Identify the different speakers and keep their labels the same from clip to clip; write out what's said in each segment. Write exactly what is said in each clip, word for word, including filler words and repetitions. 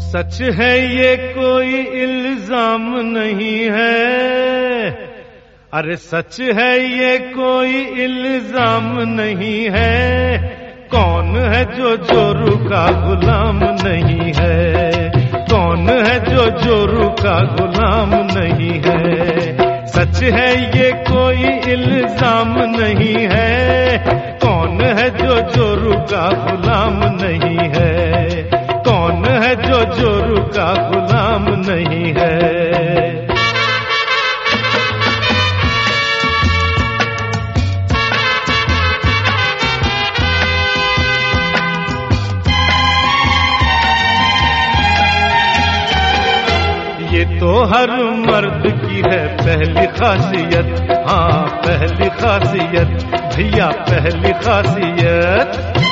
Speaker 1: सच है ये कोई इल्जाम नहीं है, अरे सच है ये कोई इल्जाम नहीं है। कौन है जो जोरू का गुलाम नहीं है, कौन है जो जोरू का गुलाम नहीं है। सच है ये कोई इल्जाम नहीं है, कौन है जो जोरू का गुलाम नहीं है, कौन है जो जोरू का गुलाम नहीं है। ये तो हर मर्द की है पहली खासियत, हाँ पहली खासियत भैया पहली खासियत।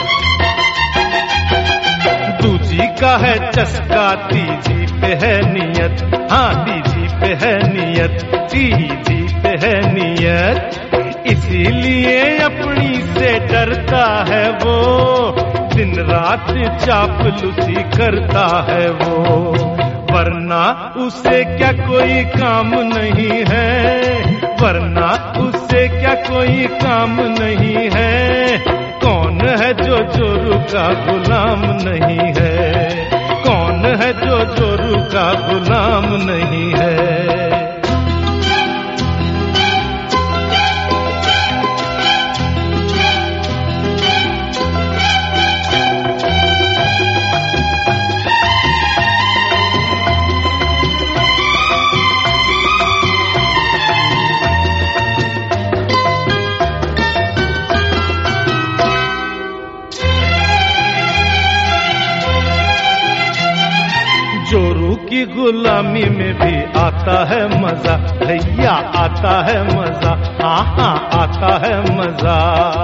Speaker 1: दूजी का है चस्का, तीजी पे है नियत, हाँ तीजी पे है नियत, तीजी पे है नियत। इसीलिए अपनी से डरता है वो, दिन रात चापलूसी करता है वो। वरना उसे क्या कोई काम नहीं है, वरना उसे क्या कोई काम नहीं है। कौन है जो जोरू का गुलाम नहीं है, कौन है जो जोरू का गुलाम नहीं है। जोरू की गुलामी में भी आता है मजा भैया, आता है मजा, हाँ हाँ आता है मजा।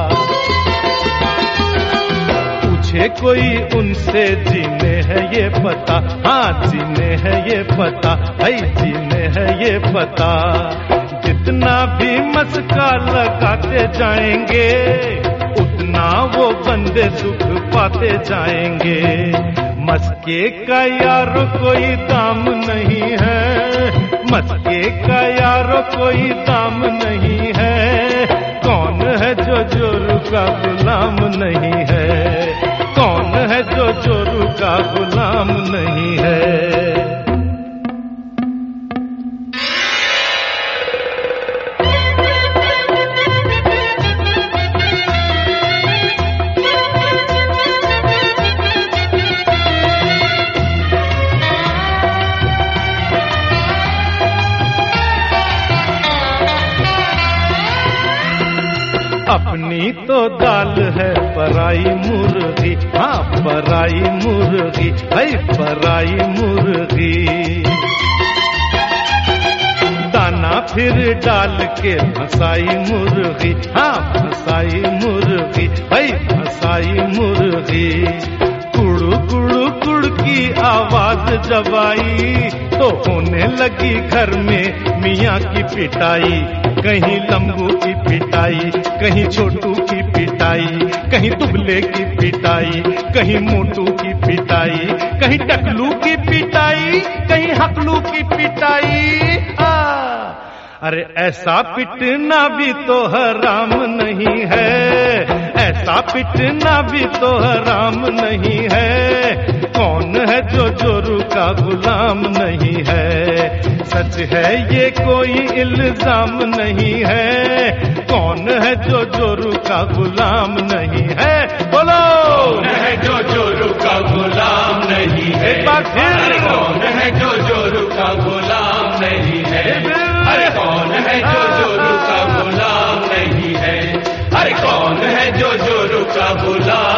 Speaker 1: पूछे कोई उनसे जीने है ये पता, हाँ जीने है ये पता, भाई जीने है ये पता। जितना भी मस्का लगाते जाएंगे, उतना वो बंदे सुख पाते जाएंगे। मस्के का यारो कोई दाम नहीं है, मस्के का यारो कोई दाम नहीं है। कौन है जो जोरू का गुलाम नहीं है, कौन है जो जोरू का गुलाम नहीं है। अपनी तो दाल है पराई मुर्गी, हाँ पराई मुर्गी, भाई पराई मुर्गी। दाना फिर डाल के फसाई मुर्गी, हाँ फसाई मुर्गी, भाई फसाई मुर्गी। कुड़ू कुड़ू कुड़ की आवाज जब आई, तो होने लगी घर में मियाँ की पिटाई। कहीं लंबू की पिटाई, कहीं छोटू की पिटाई, कहीं दुबले की पिटाई, कहीं मोटू की पिटाई, कहीं टकलू की पिटाई, कहीं हकलू की पिटाई। आ, अरे ऐसा पिटना भी तो हराम नहीं है, ऐसा पिटना भी तो हराम नहीं है। कौन है जो जोरू का गुलाम नहीं है। सच है ये कोई इल्जाम नहीं है, कौन है जो जोरू का गुलाम नहीं है। बोलो
Speaker 2: कौन है जो जोरू का गुलाम नहीं है।
Speaker 1: एक बार फिर
Speaker 2: कौन है जो जोरू का गुलाम नहीं है। अरे कौन है जो जोरू का गुलाम नहीं है। अरे कौन है जो जोरू का गुलाम